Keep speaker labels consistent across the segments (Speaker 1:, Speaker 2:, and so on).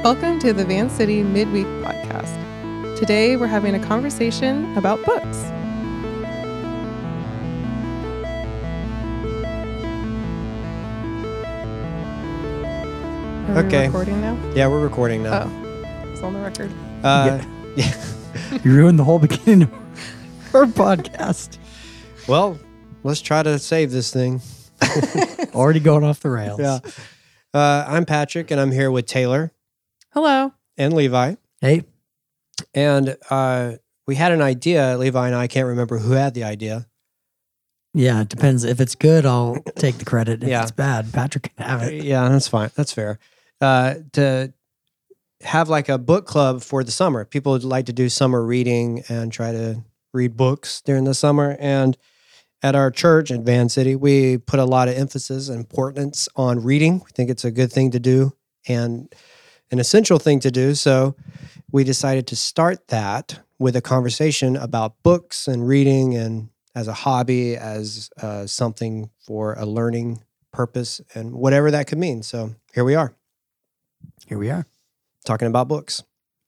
Speaker 1: Welcome to the Van City Midweek Podcast. Today we're having a conversation about books. Are we recording now?
Speaker 2: Yeah, we're recording now.
Speaker 1: Oh, it's on the record.
Speaker 2: Yeah.
Speaker 3: You ruined the whole beginning of our podcast.
Speaker 2: Well, let's try to save this thing.
Speaker 3: Already going off the rails.
Speaker 2: Yeah. I'm Patrick, and I'm here with Taylor
Speaker 1: Hello.
Speaker 2: and Levi.
Speaker 3: Hey,
Speaker 2: And we had an idea, Levi and I can't remember who had the idea.
Speaker 3: yeah, it depends. If it's good, I'll take the credit. If
Speaker 2: Yeah.
Speaker 3: it's bad, Patrick can have it.
Speaker 2: Yeah, that's fine. That's fair. To have like a book club for the summer. People would like to do summer reading and try to read books during the summer. And at our church in Van City, we put a lot of emphasis and importance on reading. We think it's a good thing to do and an essential thing to do. So we decided to start that with a conversation about books and reading and as a hobby, as something for a learning purpose and whatever that could mean. So here we are
Speaker 3: Here we are.
Speaker 2: talking about books.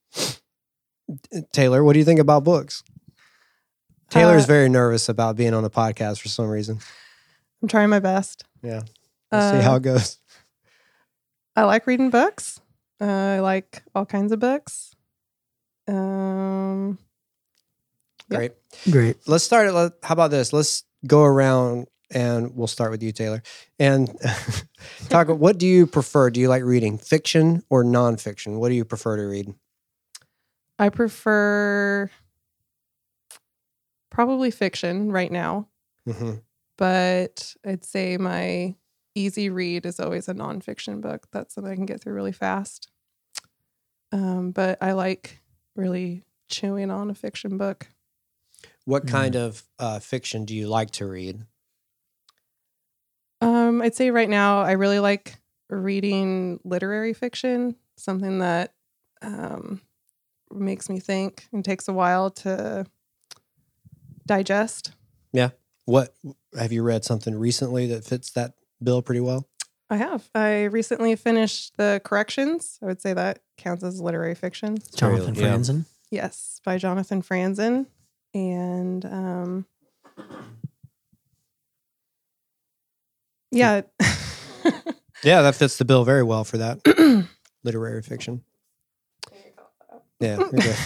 Speaker 2: Taylor, what do you think about books? Taylor's very nervous about being on a podcast for some reason.
Speaker 1: I'm trying my best.
Speaker 2: Yeah. We'll see how it goes.
Speaker 1: I like reading books. I like all kinds of books. Yeah.
Speaker 2: Great.
Speaker 3: Great.
Speaker 2: Let's start. How about this? Let's go around and we'll start with you, Taylor. And talk. What do you prefer? Do you like reading fiction or nonfiction? What do you prefer to read?
Speaker 1: I prefer probably fiction right now,
Speaker 2: Mm-hmm.
Speaker 1: but I'd say my easy read is always a nonfiction book. That's something I can get through really fast. But I like really chewing on a fiction book.
Speaker 2: What kind of fiction do you like to read?
Speaker 1: I'd say right now I really like reading literary fiction, something that makes me think and takes a while to digest.
Speaker 2: Yeah. What have you read something recently that fits that bill pretty well?
Speaker 1: I have. I recently finished The Corrections. I would say that counts as literary fiction.
Speaker 3: Jonathan
Speaker 2: Yeah.
Speaker 3: Franzen.
Speaker 1: Yes, by Jonathan Franzen. And yeah.
Speaker 2: Yeah, that fits the bill very well for that literary fiction. Yeah, you're good.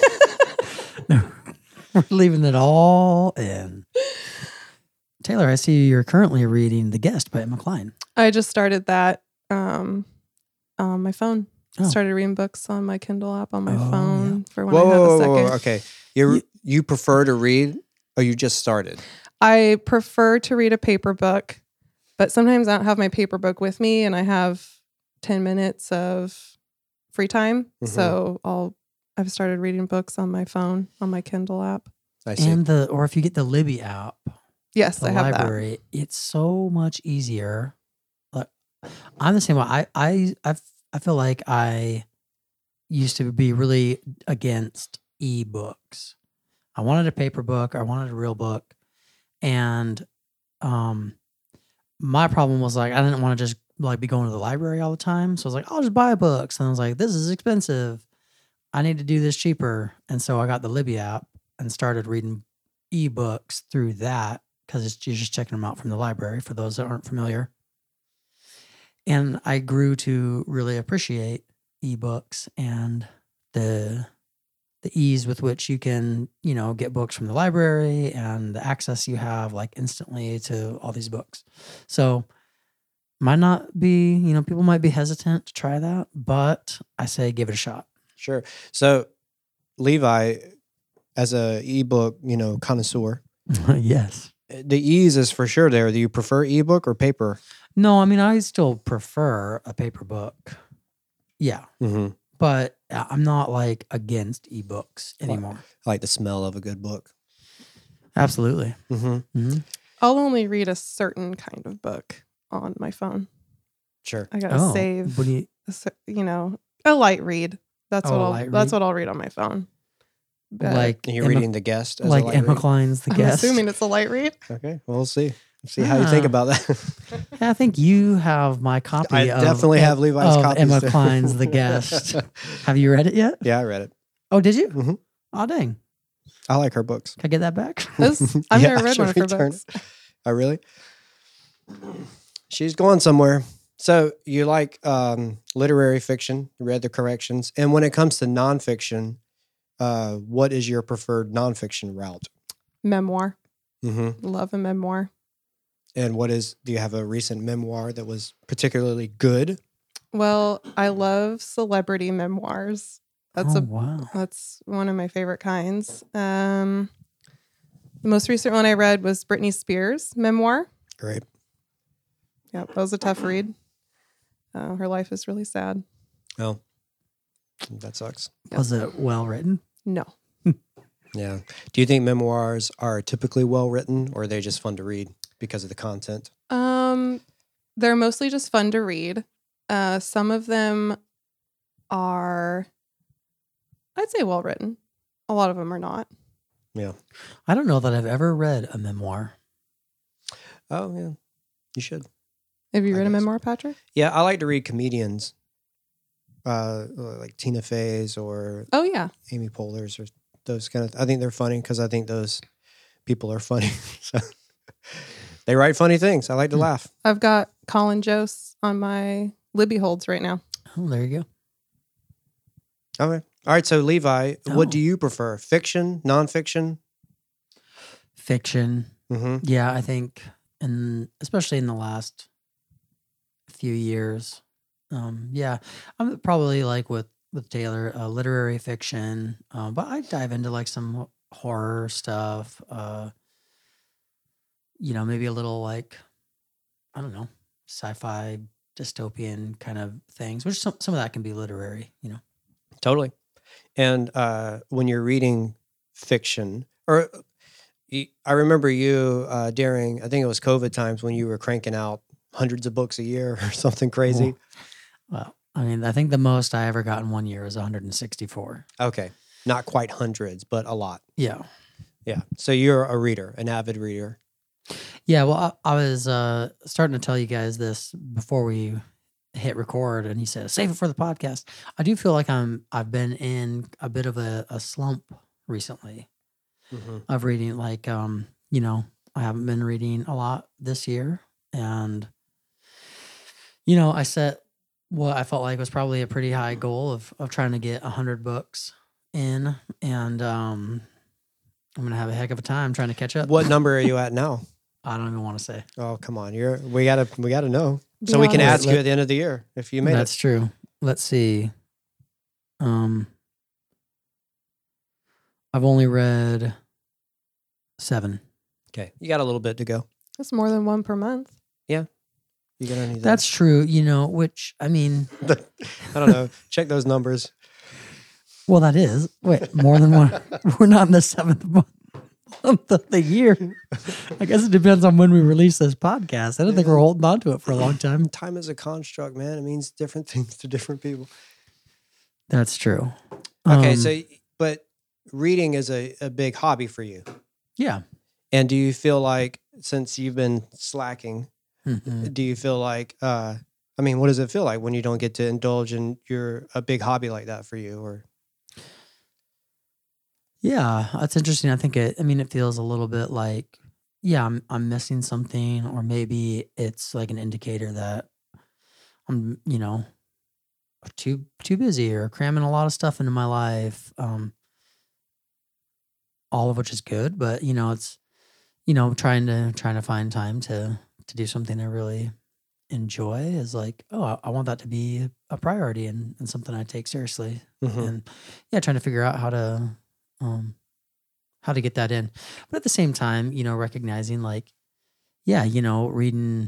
Speaker 3: We're leaving it all in. Taylor, I see you're currently reading The Guest by Emma Klein.
Speaker 1: I just started that on my phone.
Speaker 3: Oh.
Speaker 1: Started reading books on my Kindle app on my
Speaker 3: Oh,
Speaker 1: phone for when I have a second.
Speaker 2: Whoa. Okay. You prefer to read or you just started?
Speaker 1: I prefer to read a paper book, but sometimes I don't have my paper book with me and I have 10 minutes of free time.
Speaker 2: Mhm.
Speaker 1: So I've started reading books on my phone, on my Kindle app.
Speaker 2: I see.
Speaker 3: And or if you get the Libby app,
Speaker 1: Yes,
Speaker 3: the
Speaker 1: I have
Speaker 3: library, it's so much easier. Like, I'm the same way. I feel like I used to be really against ebooks. I wanted a paper book. I wanted a real book. And my problem was like, I didn't want to just like be going to the library all the time. So I was like, I'll just buy books. And I was like, this is expensive. I need to do this cheaper. And so I got the Libby app and started reading ebooks through that because you're just checking them out from the library for those that aren't familiar. And I grew to really appreciate ebooks and the ease with which you can, get books from the library and the access you have like instantly to all these books. So might not be, people might be hesitant to try that, but I say give it a shot.
Speaker 2: Sure. So, Levi, as a ebook, connoisseur,
Speaker 3: Yes.
Speaker 2: the ease is for sure there. Do you prefer ebook or paper?
Speaker 3: No, I mean, I still prefer a paper book. Yeah.
Speaker 2: Mm-hmm.
Speaker 3: But I'm not like against ebooks anymore.
Speaker 2: I like the smell of a good book.
Speaker 3: Absolutely.
Speaker 2: Mm-hmm.
Speaker 3: Mm-hmm.
Speaker 1: I'll only read a certain kind of book on my phone.
Speaker 2: Sure.
Speaker 1: I gotta save,
Speaker 3: What do you,
Speaker 1: a light read. That's
Speaker 3: Oh, a
Speaker 1: what
Speaker 3: light
Speaker 1: that's
Speaker 3: read?
Speaker 1: what I'll read on my phone. But
Speaker 3: like
Speaker 2: And you're
Speaker 3: Emma,
Speaker 2: reading The Guest as
Speaker 3: like
Speaker 2: a light
Speaker 3: Emma
Speaker 2: read?
Speaker 3: Klein's The
Speaker 1: I'm
Speaker 3: Guest?
Speaker 1: assuming it's a light read.
Speaker 2: Okay, well, we'll see. See how you think
Speaker 3: Ah.
Speaker 2: about that.
Speaker 3: Yeah, I think you have my copy.
Speaker 2: I definitely have Levi's
Speaker 3: of
Speaker 2: copies
Speaker 3: Emma
Speaker 2: too.
Speaker 3: Klein's The Guest. Have you read it yet?
Speaker 2: Yeah, I read it.
Speaker 3: Oh, did you?
Speaker 2: Mhm.
Speaker 3: Oh, dang.
Speaker 2: I like her books.
Speaker 3: Can I get that back?
Speaker 1: I've
Speaker 2: Yeah,
Speaker 1: never
Speaker 2: I
Speaker 1: read one of
Speaker 2: should
Speaker 1: her
Speaker 2: return
Speaker 1: books.
Speaker 2: it. Oh, really? She's going somewhere. So you like literary fiction? You read the corrections. And when it comes to nonfiction, what is your preferred nonfiction route?
Speaker 1: Memoir.
Speaker 2: Mm-hmm.
Speaker 1: Love a memoir.
Speaker 2: And do you have a recent memoir that was particularly good?
Speaker 1: Well, I love celebrity memoirs. That's
Speaker 3: wow.
Speaker 1: that's one of my favorite kinds. The most recent one I read was Britney Spears' memoir.
Speaker 2: Great.
Speaker 1: Yeah, that was a tough read. Her life is really sad.
Speaker 2: Oh, that sucks.
Speaker 3: Was it well written?
Speaker 1: No.
Speaker 2: Yeah. Do you think memoirs are typically well written, or are they just fun to read because of the content?
Speaker 1: They're mostly just fun to read. Some of them are, I'd say, well written. A lot of them are not.
Speaker 2: Yeah.
Speaker 3: I don't know that I've ever read a memoir.
Speaker 2: Oh, yeah. You should.
Speaker 1: Have you
Speaker 2: I
Speaker 1: read a
Speaker 2: guess.
Speaker 1: memoir, Patrick?
Speaker 2: Yeah, I like to read comedians, like Tina Fey's or
Speaker 1: Oh yeah.
Speaker 2: Amy Poehler's or those kind of. I think they're funny because I think those people are funny. So they write funny things. I like to laugh.
Speaker 1: I've got Colin Jost on my Libby holds right now.
Speaker 3: Oh, there you go.
Speaker 2: Okay. All right. So Levi, what
Speaker 3: Oh.
Speaker 2: do you prefer? Fiction, nonfiction?
Speaker 3: Fiction.
Speaker 2: Mm-hmm.
Speaker 3: Yeah, I think, and especially in the last few years. Yeah, I'm probably like with Taylor, literary fiction, but I dive into like some horror stuff. Maybe a little like, I don't know, sci-fi dystopian kind of things, which some of that can be literary.
Speaker 2: Totally. And when you're reading fiction, or I remember you during, I think it was COVID times when you were cranking out hundreds of books a year or something crazy.
Speaker 3: Well, I mean, I think the most I ever got in 1 year was 164.
Speaker 2: Okay. Not quite hundreds, but a lot.
Speaker 3: Yeah.
Speaker 2: Yeah. So you're a reader, an avid reader.
Speaker 3: Yeah, well, I was starting to tell you guys this before we hit record, and he said, "Save it for the podcast." I do feel like I've been in a bit of a slump recently
Speaker 2: Mm-hmm.
Speaker 3: of reading. Like, I haven't been reading a lot this year, and I set what I felt like was probably a pretty high goal of trying to get 100 books in, and I'm gonna have a heck of a time trying to catch up.
Speaker 2: What number are you at now?
Speaker 3: I don't even want to say.
Speaker 2: Oh, come on. We gotta know.
Speaker 1: Be
Speaker 2: So we can
Speaker 1: honest.
Speaker 2: ask you at the end of the year if you made
Speaker 3: That's
Speaker 2: it.
Speaker 3: true. Let's see. I've only read 7.
Speaker 2: Okay. You got a little bit to go.
Speaker 1: That's more than one per month.
Speaker 2: You got any of
Speaker 3: That's true. Which I mean,
Speaker 2: that? I don't know. Check those numbers.
Speaker 3: well, that is more than one. We're not in the 7th month of the year. I guess it depends on when we release this podcast. I don't think we're holding on to it for a long time.
Speaker 2: Time is a construct, man. It means different things to different people.
Speaker 3: That's true.
Speaker 2: Okay. But reading is a big hobby for you.
Speaker 3: Yeah.
Speaker 2: And do you feel like, since you've been slacking,
Speaker 3: Mhm.
Speaker 2: do you feel like, what does it feel like when you don't get to indulge in a big hobby like that for you? Or
Speaker 3: Yeah, that's interesting. I think it feels a little bit like, yeah, I'm missing something, or maybe it's like an indicator that I'm, too busy or cramming a lot of stuff into my life. All of which is good, but it's trying to find time to do something I really enjoy is like, oh, I want that to be a priority and something I take seriously.
Speaker 2: Mhm.
Speaker 3: And yeah, trying to figure out how to get that in. But at the same time, recognizing like, yeah, reading,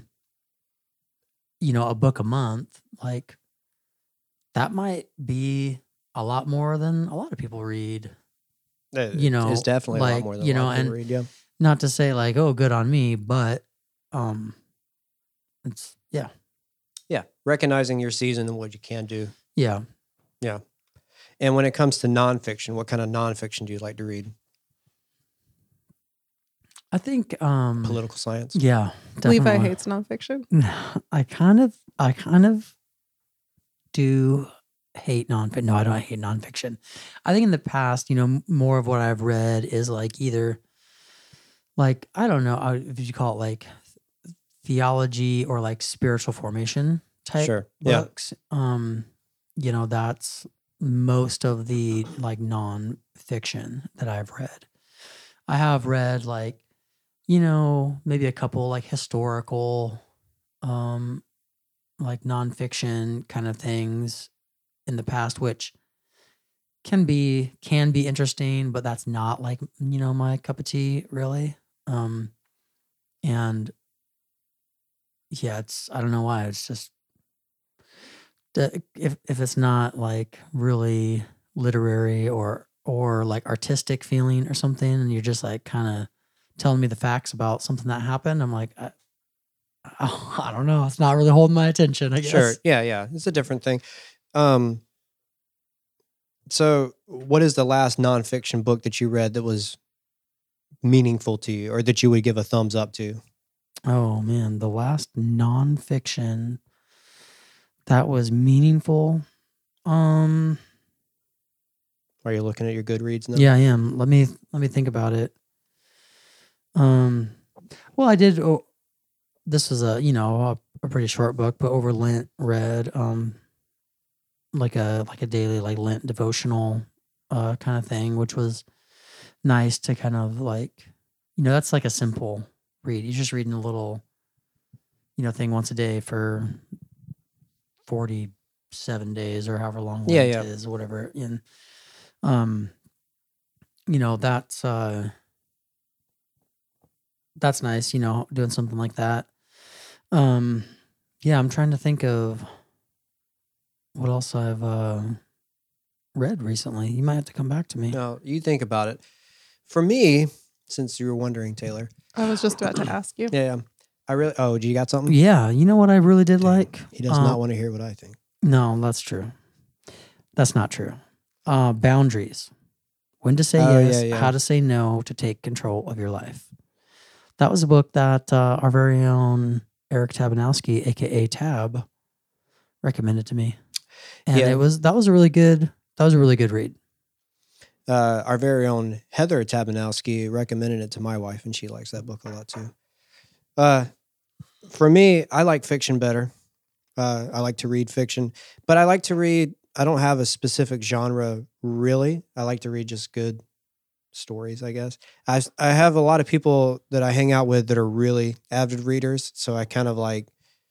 Speaker 3: a book a month, like that might be a lot more than a lot of people read.
Speaker 2: it's definitely a lot more than a lot of people read. Yeah.
Speaker 3: Not to say like, oh, good on me, but it's
Speaker 2: Yeah. Recognizing your season and what you can do.
Speaker 3: yeah.
Speaker 2: Yeah. And when it comes to nonfiction, what kind of nonfiction do you like to read?
Speaker 3: I think
Speaker 2: Political science.
Speaker 3: yeah,
Speaker 1: Levi
Speaker 3: definitely.
Speaker 1: hates nonfiction.
Speaker 3: I kind of do hate nonfiction. No, I don't hate nonfiction. I think in the past, more of what I've read is like either like I don't know if you call it like theology or like spiritual formation type
Speaker 2: Sure. Yeah.
Speaker 3: books. That's most of the like nonfiction that I've read. I have read like, maybe a couple like historical, like nonfiction kind of things in the past, which can be interesting, but that's not like, my cup of tea really. And yeah, I don't know why. It's just if it's not like really literary or like artistic feeling or something, and you're just like kind of telling me the facts about something that happened, I'm like, I don't know. It's not really holding my attention, I guess.
Speaker 2: Sure. Yeah. It's a different thing. So what is the last nonfiction book that you read that was meaningful to you or that you would give a thumbs up to?
Speaker 3: Oh man, the last nonfiction that was meaningful.
Speaker 2: Are you looking at your Goodreads now?
Speaker 3: Yeah, I am. Let me think about it. Well, I did. This was a pretty short book, but over Lent read like a daily like Lent devotional kind of thing, which was nice to kind of like that's like a simple read. You're just reading a little thing once a day for 47 days or however long Lent is or whatever. And that's nice, doing something like that. Yeah, I'm trying to think of what else I've read recently. You might have to come back to me.
Speaker 2: No, you think about it. For me, since you were wondering, Taylor.
Speaker 1: I was just about to ask you.
Speaker 2: Yeah. Do you got something?
Speaker 3: Yeah, you know what I really did like?
Speaker 2: He does not want to hear what I think.
Speaker 3: No, that's true. That's not true. Boundaries. When to say yes, how to say no to take control of your life. That was a book that our very own Eric Tabanowski, aka Tab, recommended to me, and that was a really good read.
Speaker 2: Our very own Heather Tabanowski recommended it to my wife, and she likes that book a lot too. For me, I like fiction better. I like to read fiction, but I like to read. I don't have a specific genre really. I like to read just good stories, I guess. I have a lot of people that I hang out with that are really avid readers, so I kind of like,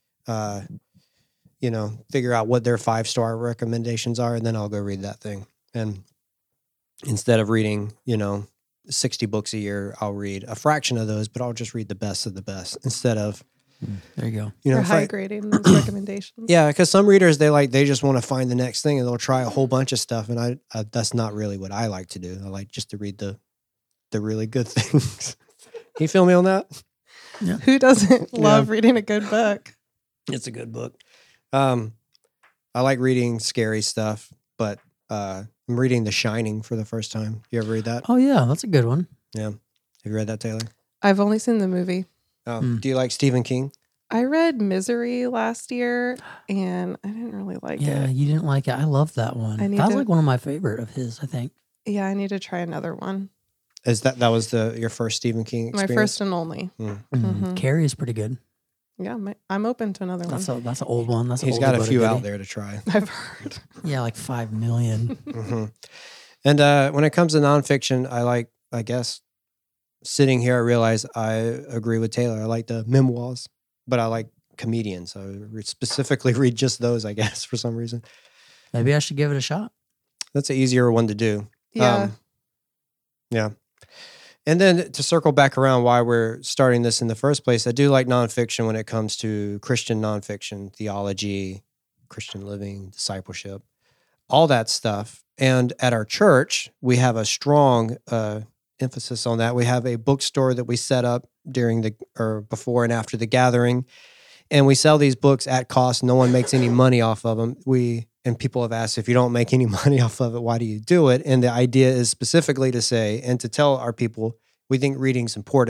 Speaker 2: figure out what their 5-star recommendations are, and then I'll go read that thing. And instead of reading, 60 books a year, I'll read a fraction of those, but I'll just read the best of the best instead of.
Speaker 3: There you go.
Speaker 1: You're high grading those recommendations.
Speaker 2: Yeah, because some readers they just want to find the next thing and they'll try a whole bunch of stuff, and I that's not really what I like to do. I like just to read the really good things. You feel me on that?
Speaker 3: Yeah.
Speaker 1: Who doesn't love reading a good book?
Speaker 2: It's a good book. I like reading scary stuff, but I'm reading The Shining for the first time. You ever read that?
Speaker 3: Oh yeah, that's a good one.
Speaker 2: Yeah. Have you read that, Taylor?
Speaker 1: I've only seen the movie.
Speaker 2: Oh, Do you like Stephen King?
Speaker 1: I read Misery last year, and I didn't really like it.
Speaker 3: Yeah, you didn't like it. I love that one. That was like one of my favorite of his, I think.
Speaker 1: Yeah, I need to try another one.
Speaker 2: Is that was your first Stephen King experience?
Speaker 1: My first and only.
Speaker 3: Mm-hmm. Carrie is pretty good.
Speaker 1: Yeah, I'm open to another one.
Speaker 3: That's an old one.
Speaker 2: He's got a few out there to try.
Speaker 1: I've heard.
Speaker 3: Yeah, like 5 million.
Speaker 2: Mm-hmm. And when it comes to nonfiction, I guess, sitting here, I realize I agree with Taylor. I like the memoirs, but I like comedians. I specifically read just those, I guess, for some reason.
Speaker 3: Maybe I should give it a shot.
Speaker 2: That's an easier one to do.
Speaker 1: Yeah.
Speaker 2: Yeah. And then to circle back around why we're starting this in the first place, I do like nonfiction when it comes to Christian nonfiction, theology, Christian living, discipleship, all that stuff. And at our church, we have a strong emphasis on that. We have a bookstore that we set up before and after the gathering, and we sell these books at cost. No one makes any money off of them. And people have asked, if you don't make any money off of it, why do you do it? And the idea is specifically to say and to tell our people, we think reading's important.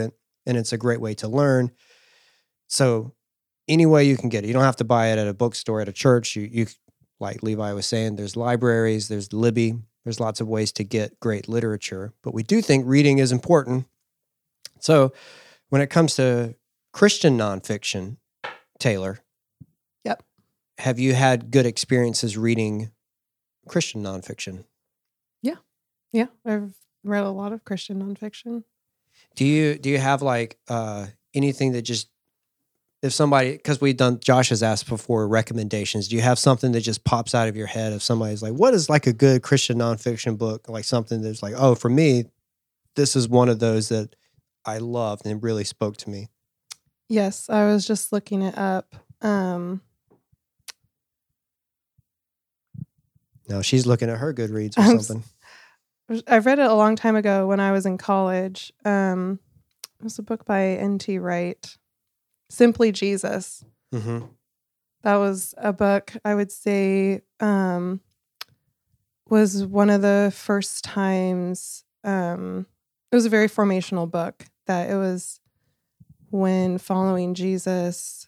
Speaker 2: and it's a great way to learn. So any way you can get it, you don't have to buy it at a bookstore, at a church. You like Levi was saying, there's libraries, there's Libby, there's lots of ways to get great literature. But we do think reading is important. So when it comes to Christian nonfiction, Taylor,
Speaker 1: Yep.
Speaker 2: have you had good experiences reading Christian nonfiction?
Speaker 1: Yeah, I've read a lot of Christian nonfiction.
Speaker 2: Do you have like anything that just, if somebody, because Josh has asked before recommendations, do you have something that just pops out of your head if somebody's like, what is like a good Christian nonfiction book? Like something that's like, oh, for me, this is one of those that I loved and it really spoke to me.
Speaker 1: Yes, I was just looking it up.
Speaker 2: No, she's looking at her Goodreads or
Speaker 1: I'm
Speaker 2: something.
Speaker 1: I read it a long time ago when I was in college. It was a book by N.T. Wright, Simply Jesus.
Speaker 2: Mm-hmm.
Speaker 1: That was a book I would say was one of the first times. It was a very formational book that it was when following Jesus.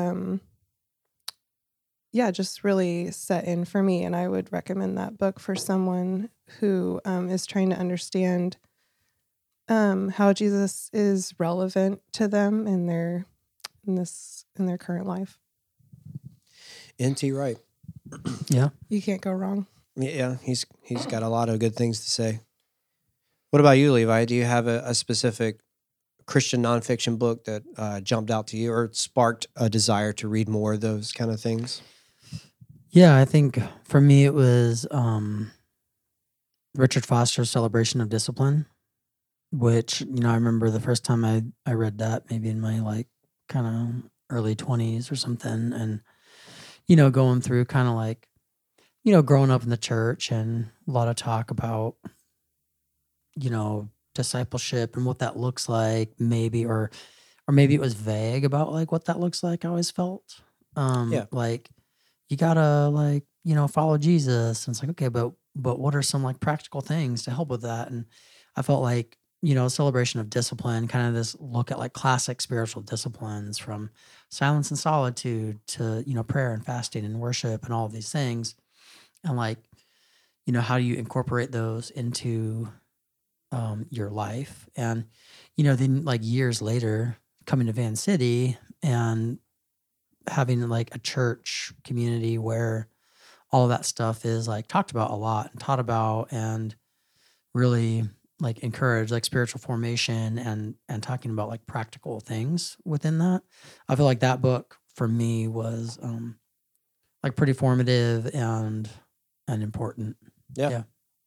Speaker 1: Just really set in for me. And I would recommend that book for someone who is trying to understand how Jesus is relevant to them in their current life.
Speaker 2: N.T. Wright.
Speaker 3: Yeah.
Speaker 1: You can't go wrong.
Speaker 2: Yeah, he's got a lot of good things to say. What about you, Levi? Do you have a specific Christian nonfiction book that jumped out to you or sparked a desire to read more of those kind of things?
Speaker 3: Yeah, I think for me it was Richard Foster's Celebration of Discipline, which, I remember the first time I read that maybe in my like kind of early 20s or something, and going through kind of like growing up in the church and a lot of talk about discipleship and what that looks like, maybe or maybe it was vague about like what that looks like. I always felt like you gotta like follow Jesus, and it's like, okay, but what are some like practical things to help with that? And I felt like Celebration of Discipline, kind of this look at like classic spiritual disciplines, from silence and solitude to prayer and fasting and worship and all of these things, and like how do you incorporate those into your life? And then like years later, coming to Van City and having like a church community where all of that stuff is like talked about a lot and taught about, and really like encourage like spiritual formation and talking about like practical things within that. I feel like that book for me was like pretty formative and important.
Speaker 2: Yeah.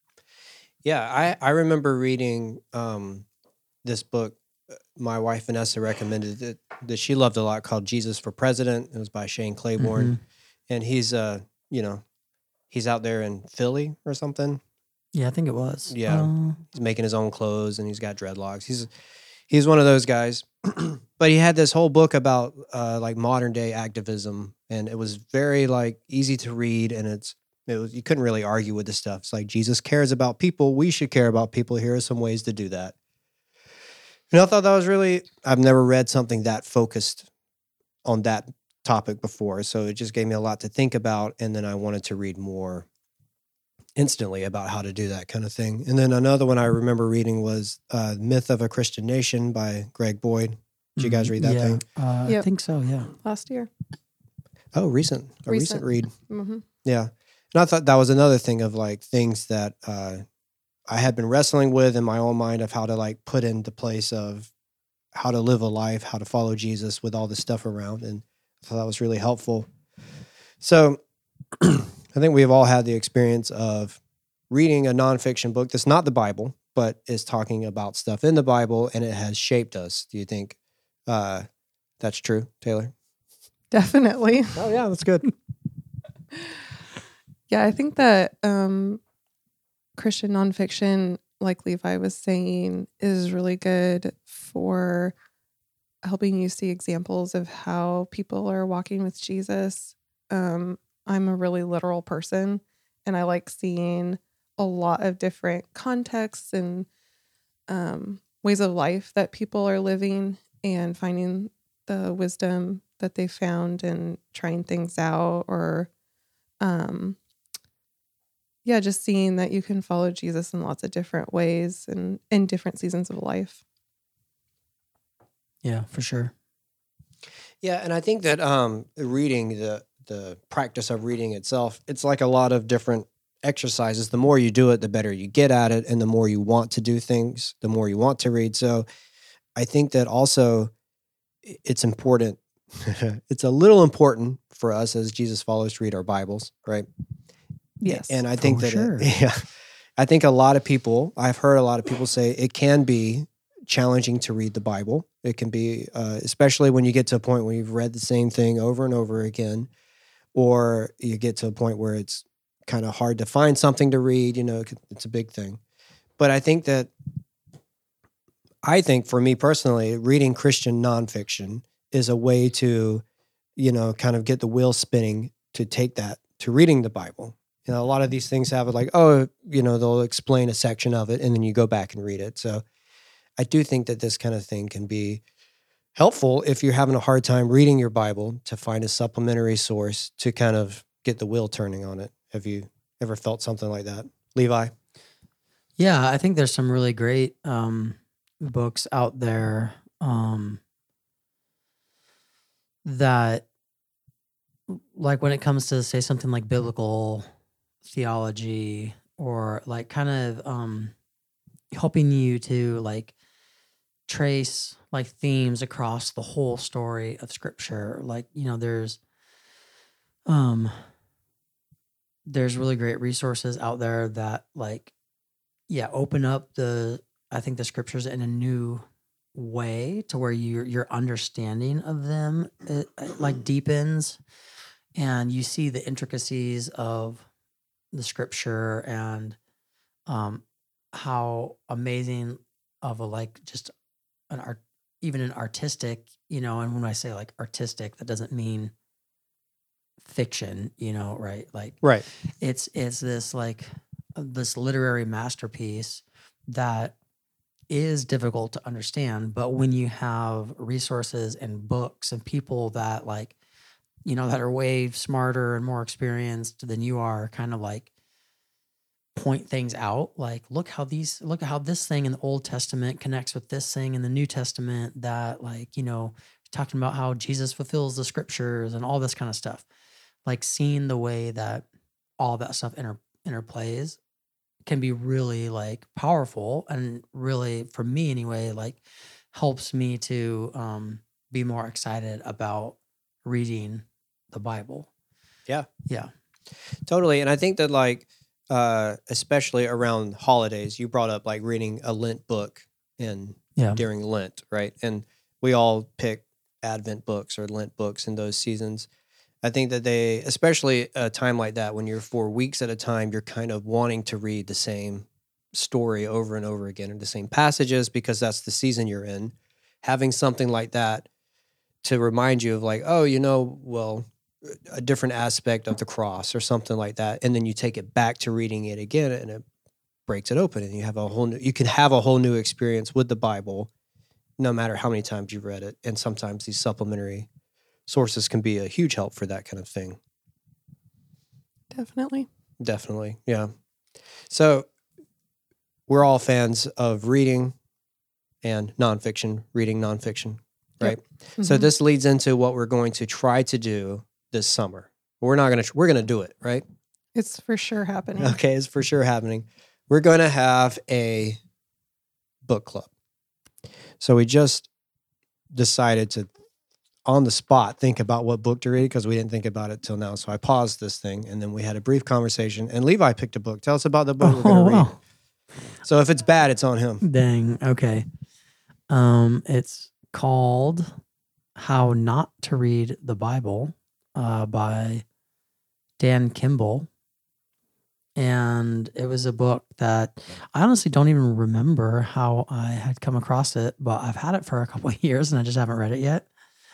Speaker 2: I remember reading this book. My wife Vanessa recommended it, that she loved a lot, called Jesus for President. It was by Shane Claiborne,
Speaker 3: Mm-hmm.
Speaker 2: and he's he's out there in Philly or something.
Speaker 3: Yeah, I think it was.
Speaker 2: Yeah, he's making his own clothes and he's got dreadlocks. He's one of those guys. But he had this whole book about like modern day activism, and it was very like easy to read, and you couldn't really argue with the stuff. It's like, Jesus cares about people. We should care about people. Here are some ways to do that. And I thought that was I've never read something that focused on that topic before. So it just gave me a lot to think about. And then I wanted to read more instantly about how to do that kind of thing. And then another one I remember reading was Myth of a Christian Nation by Greg Boyd. Did you guys read that thing?
Speaker 3: I think so, yeah.
Speaker 1: Last year.
Speaker 2: Oh, recent read.
Speaker 1: Mm-hmm.
Speaker 2: Yeah. And I thought that was another thing of like things that I had been wrestling with in my own mind, of how to like put into place of how to live a life, how to follow Jesus with all this stuff around. And I thought that was really helpful. So I think we've all had the experience of reading a nonfiction book that's not the Bible, but is talking about stuff in the Bible, and it has shaped us. Do you think that's true, Taylor?
Speaker 1: Definitely.
Speaker 2: Oh, yeah, that's good.
Speaker 1: Yeah, I think that Christian nonfiction, like Levi was saying, is really good for helping you see examples of how people are walking with Jesus. I'm a really literal person, and I like seeing a lot of different contexts and ways of life that people are living and finding the wisdom that they found and trying things out, or just seeing that you can follow Jesus in lots of different ways and in different seasons of life.
Speaker 3: Yeah, for sure.
Speaker 2: Yeah, and I think that reading, the practice of reading itself, it's like a lot of different exercises. The more you do it, the better you get at it, and the more you want to do things, the more you want to read. So I think that also it's important. It's a little important for us as Jesus followers to read our Bibles, right?
Speaker 1: Yes.
Speaker 2: And I think
Speaker 3: For
Speaker 2: that,
Speaker 3: sure.
Speaker 2: I think a lot of people, I've heard a lot of people say it can be challenging to read the Bible. It can be, especially when you get to a point where you've read the same thing over and over again, or you get to a point where it's kind of hard to find something to read, it's a big thing. But I think for me personally, reading Christian nonfiction is a way to, kind of get the wheel spinning to take that to reading the Bible. A lot of these things have it like, they'll explain a section of it and then you go back and read it. So I do think that this kind of thing can be helpful if you're having a hard time reading your Bible, to find a supplementary source to kind of get the wheel turning on it. Have you ever felt something like that, Levi?
Speaker 3: Yeah, I think there's some really great books out there that, like, when it comes to, say, something like biblical theology, or like kind of helping you to like trace like themes across the whole story of Scripture. Like, there's really great resources out there that open up I think the Scriptures in a new way, to where your understanding of them like deepens, and you see the intricacies of the Scripture, and how amazing of a just even an artistic, and when I say like artistic, that doesn't mean fiction, right? Like,
Speaker 2: right.
Speaker 3: It's this this literary masterpiece that is difficult to understand, but when you have resources and books and people that that are way smarter and more experienced than you are, kind of like point things out, like look how this thing in the Old Testament connects with this thing in the New Testament, that talking about how Jesus fulfills the Scriptures and all this kind of stuff. Like, seeing the way that all that stuff interplays can be really like powerful, and really, for me anyway, like helps me to be more excited about reading the Bible.
Speaker 2: Yeah.
Speaker 3: Yeah.
Speaker 2: Totally. And I think that especially around holidays, you brought up like reading a Lent book during Lent, right? And we all pick Advent books or Lent books in those seasons. I think that especially a time like that, when you're for weeks at a time, you're kind of wanting to read the same story over and over again, or the same passages, because that's the season you're in. Having something like that to remind you of like, a different aspect of the cross or something like that. And then you take it back to reading it again, and it breaks it open, and you can have a whole new experience with the Bible, no matter how many times you've read it. And sometimes these supplementary sources can be a huge help for that kind of thing.
Speaker 1: Definitely.
Speaker 2: Yeah. So we're all fans of reading nonfiction, right?
Speaker 1: Yep. Mm-hmm.
Speaker 2: So this leads into what we're going to try to do this summer. We're going to do it, right?
Speaker 1: It's for sure happening.
Speaker 2: Okay, it's for sure happening. We're going to have a book club. So we just decided to, on the spot, think about what book to read, because we didn't think about it till now. So I paused this thing, and then we had a brief conversation, and Levi picked a book. Tell us about the book we're going to read. So if it's bad, it's on him.
Speaker 3: Dang. Okay. It's called How Not to Read the Bible by Dan Kimball. And it was a book that I honestly don't even remember how I had come across it, but I've had it for a couple of years and I just haven't read it yet.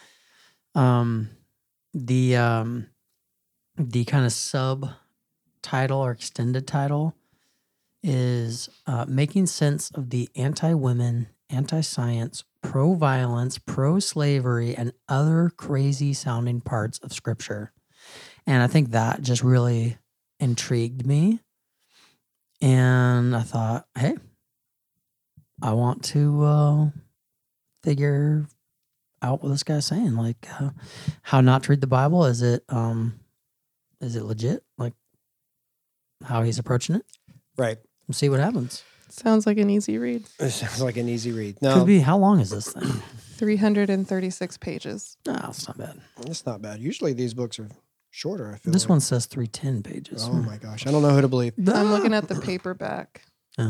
Speaker 3: The kind of subtitle or extended title is Making Sense of the Anti-Women anti-science, pro-violence, pro-slavery, and other crazy sounding parts of Scripture. And I think that just really intrigued me. And I thought, hey, I want to figure out what this guy's saying. Like, how not to read the Bible. Is it legit? Like, how he's approaching it?
Speaker 2: Right.
Speaker 3: We'll see what happens.
Speaker 1: Sounds like an easy read.
Speaker 2: It sounds like an easy read. No,
Speaker 3: Could be. How long is this thing?
Speaker 1: 336 pages.
Speaker 3: No, it's not bad.
Speaker 2: it's not bad. Usually these books are shorter, I feel
Speaker 3: This
Speaker 2: like.
Speaker 3: one says 310 pages.
Speaker 2: Oh my gosh. I don't know who to believe.
Speaker 1: I'm looking at the paperback.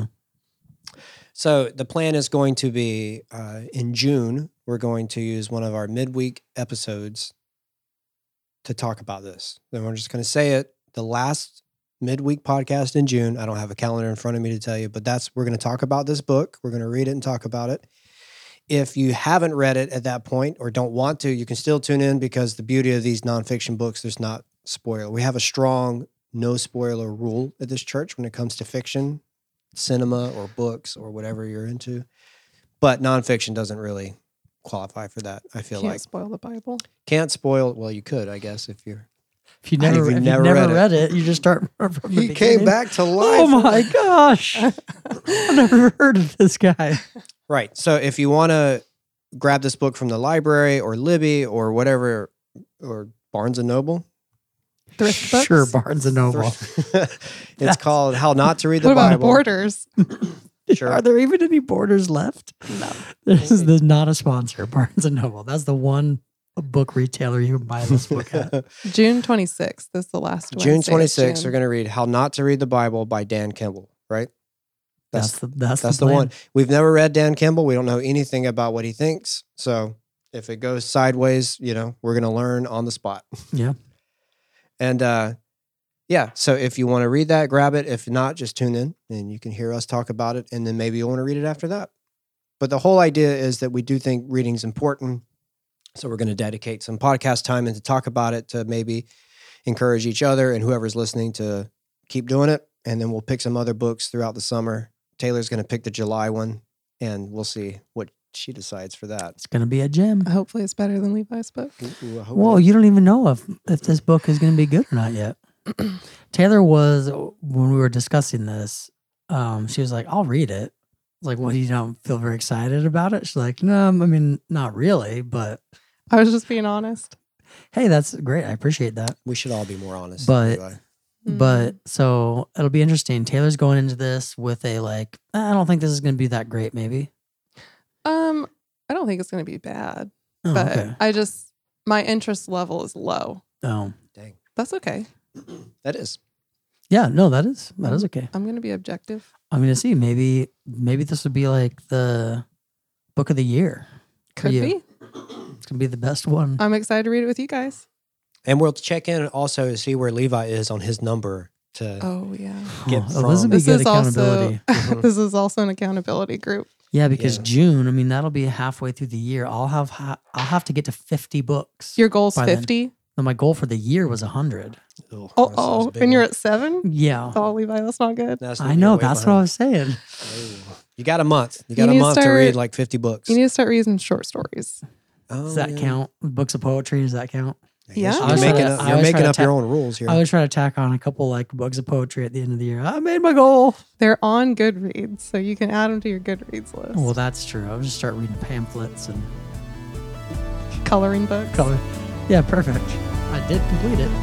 Speaker 2: So the plan is going to be in June, we're going to use one of our midweek episodes to talk about this. Then we're just going to say it. The last midweek podcast in June. I don't have a calendar in front of me to tell you, but we're going to talk about this book. We're going to read it and talk about it. If you haven't read it at that point or don't want to, you can still tune in because the beauty of these nonfiction books, there's not spoiler. We have a strong no spoiler rule at this church when it comes to fiction, cinema, or books or whatever you're into. But nonfiction doesn't really qualify for that, I feel
Speaker 1: Can't
Speaker 2: like.
Speaker 1: spoil the Bible.
Speaker 2: Can't spoil. Well, you could, I guess, if you're.
Speaker 3: If you never read it, you just start from the
Speaker 2: He
Speaker 3: beginning.
Speaker 2: came back to life.
Speaker 3: Oh my gosh. I've never heard of this guy.
Speaker 2: Right. So if you want to grab this book from the library or Libby or whatever, or Barnes and Noble.
Speaker 1: Thrift books?
Speaker 3: Sure, Barnes and Noble.
Speaker 2: It's called How Not to Read the
Speaker 1: What about
Speaker 2: Bible.
Speaker 1: Borders?
Speaker 2: Sure.
Speaker 3: Are there even any Borders left?
Speaker 1: No.
Speaker 3: This is not a sponsor, Barnes and Noble. That's the one book retailer you can buy this book at.
Speaker 1: June 26th. This is the last one.
Speaker 2: June 26th, we're going to read How Not to Read the Bible by Dan Kimball, right?
Speaker 3: That's the
Speaker 2: the one. We've never read Dan Kimball. We don't know anything about what he thinks. So if it goes sideways, we're going to learn on the spot.
Speaker 3: Yeah.
Speaker 2: And so if you want to read that, grab it. If not, just tune in and you can hear us talk about it. And then maybe you'll want to read it after that. But the whole idea is that we do think reading is important. So we're going to dedicate some podcast time and to talk about it to maybe encourage each other and whoever's listening to keep doing it. And then we'll pick some other books throughout the summer. Taylor's going to pick the July one and we'll see what she decides for that.
Speaker 3: It's going to be a gem.
Speaker 1: Hopefully it's better than Levi's book.
Speaker 2: Ooh, I hope
Speaker 3: Well,
Speaker 2: not.
Speaker 3: you don't even know if this book is going to be good or not yet. Taylor was, when we were discussing this, she was like, I'll read it. I was like, well, you don't feel very excited about it? She's like, no, I mean, not really, but
Speaker 1: I was just being honest.
Speaker 3: hey, that's great. I appreciate that.
Speaker 2: We should all be more honest.
Speaker 3: But-
Speaker 2: Levi.
Speaker 3: But so it'll be interesting. Taylor's going into this with a I don't think this is going to be that great, maybe.
Speaker 1: I don't think it's going to be bad,
Speaker 3: Oh,
Speaker 1: but
Speaker 3: okay.
Speaker 1: my interest level is low.
Speaker 3: Oh,
Speaker 2: Dang.
Speaker 1: That's okay.
Speaker 2: That is.
Speaker 3: yeah, no, that is okay.
Speaker 1: I'm going to be objective.
Speaker 3: I'm going to see. Maybe this would be like the book of the year.
Speaker 1: Could
Speaker 3: you.
Speaker 1: be.
Speaker 3: It's going to be the best one.
Speaker 1: I'm excited to read it with you guys.
Speaker 2: And we'll check in also to see where Levi is on his number to
Speaker 1: Oh, yeah.
Speaker 2: get
Speaker 3: this would
Speaker 2: from.
Speaker 3: be
Speaker 1: This
Speaker 3: good
Speaker 1: is also
Speaker 3: accountability.
Speaker 1: this is also an accountability group.
Speaker 3: Yeah, because
Speaker 2: Yeah.
Speaker 3: June, I mean, that'll be halfway through the year. I'll have to get to 50 books.
Speaker 1: Your goal's
Speaker 3: By then.
Speaker 1: 50.
Speaker 3: And my goal for the year was 100.
Speaker 2: Oh,
Speaker 1: Oh, and you're at 7?
Speaker 3: Yeah.
Speaker 1: Oh, Levi, that's not good.
Speaker 3: I know. That's what I was saying.
Speaker 2: You got a month. You got
Speaker 1: You
Speaker 2: a
Speaker 1: need to
Speaker 2: month to
Speaker 1: start-
Speaker 2: read like 50 books.
Speaker 1: You need to start reading short stories.
Speaker 2: Oh,
Speaker 3: Does that
Speaker 2: yeah.
Speaker 3: count? Books of poetry, does that count?
Speaker 1: Yeah. I
Speaker 2: You're
Speaker 1: always
Speaker 2: making
Speaker 3: try to-
Speaker 2: up,
Speaker 3: I
Speaker 2: you're
Speaker 3: always
Speaker 2: making
Speaker 3: try
Speaker 2: up
Speaker 3: to
Speaker 2: your own rules here.
Speaker 3: I always try to tack on a couple books of poetry at the end of the year. I made my goal.
Speaker 1: They're on Goodreads, so you can add them to your Goodreads list.
Speaker 3: Well, that's true. I'll just start reading pamphlets and
Speaker 1: Coloring books.
Speaker 3: color. Yeah, perfect. I did complete it.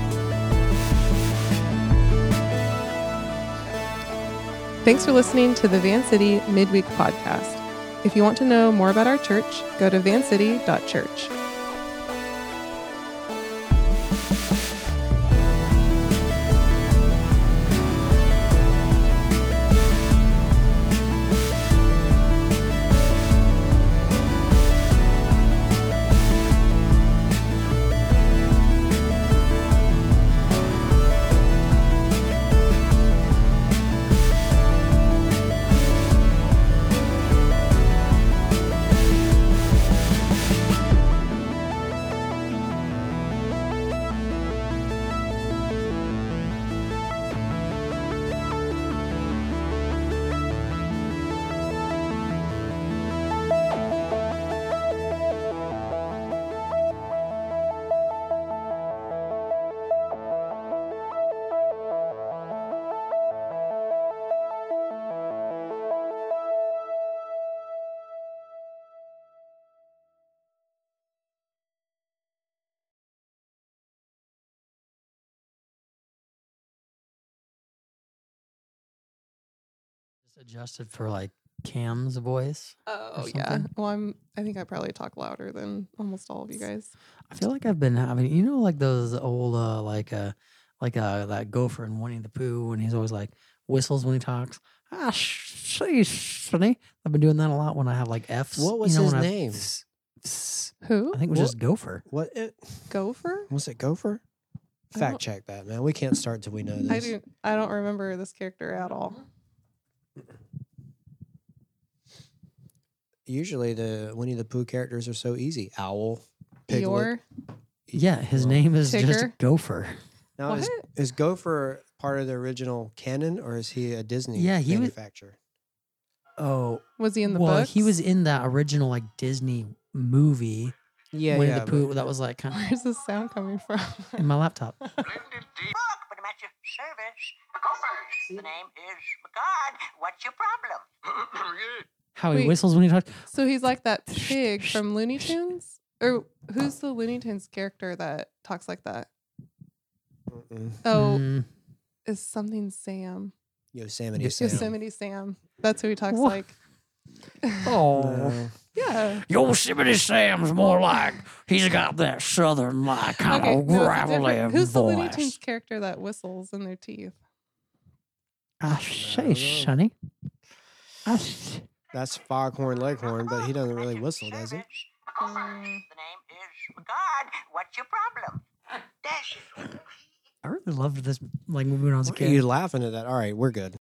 Speaker 1: Thanks for listening to the Van City Midweek Podcast. If you want to know more about our church, go to vancity.church.
Speaker 3: It's adjusted for like Cam's voice.
Speaker 1: Oh
Speaker 3: or
Speaker 1: yeah.
Speaker 3: something?
Speaker 1: Well, I think I probably talk louder than almost all of you guys.
Speaker 3: I feel like I've been having, you know, like those old, that gopher in Winnie the Pooh, and he's always like whistles when he talks. Ah, funny. I've been doing that a lot when I have like F's.
Speaker 2: What was
Speaker 3: you know,
Speaker 2: his
Speaker 3: when
Speaker 2: name?
Speaker 1: Who?
Speaker 3: I think it was just Gopher.
Speaker 2: What
Speaker 1: Gopher?
Speaker 2: was it? Gopher?
Speaker 1: I
Speaker 2: Fact
Speaker 1: don't-
Speaker 2: check that, man. We can't start till we know this.
Speaker 1: I don't remember this character at all.
Speaker 2: Usually the Winnie the Pooh characters are so easy. Owl, Piglet.
Speaker 1: Eeyore?
Speaker 3: Yeah, his name is just
Speaker 1: Tigger?
Speaker 3: Gopher.
Speaker 2: Now,
Speaker 1: What?
Speaker 2: is Gopher part of the original canon, or is he a Disney
Speaker 3: Yeah, he was-
Speaker 2: manufacturer?
Speaker 3: Oh,
Speaker 1: Was he in the
Speaker 3: well,
Speaker 1: books?
Speaker 3: he was in that original like Disney movie,
Speaker 2: Yeah,
Speaker 3: Winnie
Speaker 2: yeah.
Speaker 3: the Pooh. That was like kind
Speaker 1: Where's this sound coming from?
Speaker 3: of in my laptop.
Speaker 4: Book, but I'm at your service. Gophers. The name is McCord. What's your problem?
Speaker 3: How he
Speaker 1: Wait.
Speaker 3: whistles when he talks.
Speaker 1: So he's like that pig from Looney Tunes? Or who's the Looney Tunes character that talks like that?
Speaker 2: Mm-mm.
Speaker 1: Oh,
Speaker 3: Mm,
Speaker 1: is something Sam.
Speaker 2: Yosemite Sam.
Speaker 1: Yosemite Sam. That's who he talks
Speaker 3: What?
Speaker 1: like.
Speaker 3: oh,
Speaker 2: No.
Speaker 1: Yeah.
Speaker 3: Yosemite Sam's more like he's got that southern like kind
Speaker 1: Okay,
Speaker 3: of
Speaker 1: no, it's
Speaker 3: gravelly
Speaker 1: different. Who's the Looney
Speaker 3: voice.
Speaker 1: Tunes character that whistles in their teeth?
Speaker 3: I say, Sonny.
Speaker 2: That's Foghorn Leghorn, but he doesn't really whistle, does he?
Speaker 4: Gophers. The name is McCord. What's your problem? Dash it.
Speaker 3: I really loved this like movie when I was a
Speaker 2: Why are
Speaker 3: kid.
Speaker 2: you laughing at that? All right, we're good.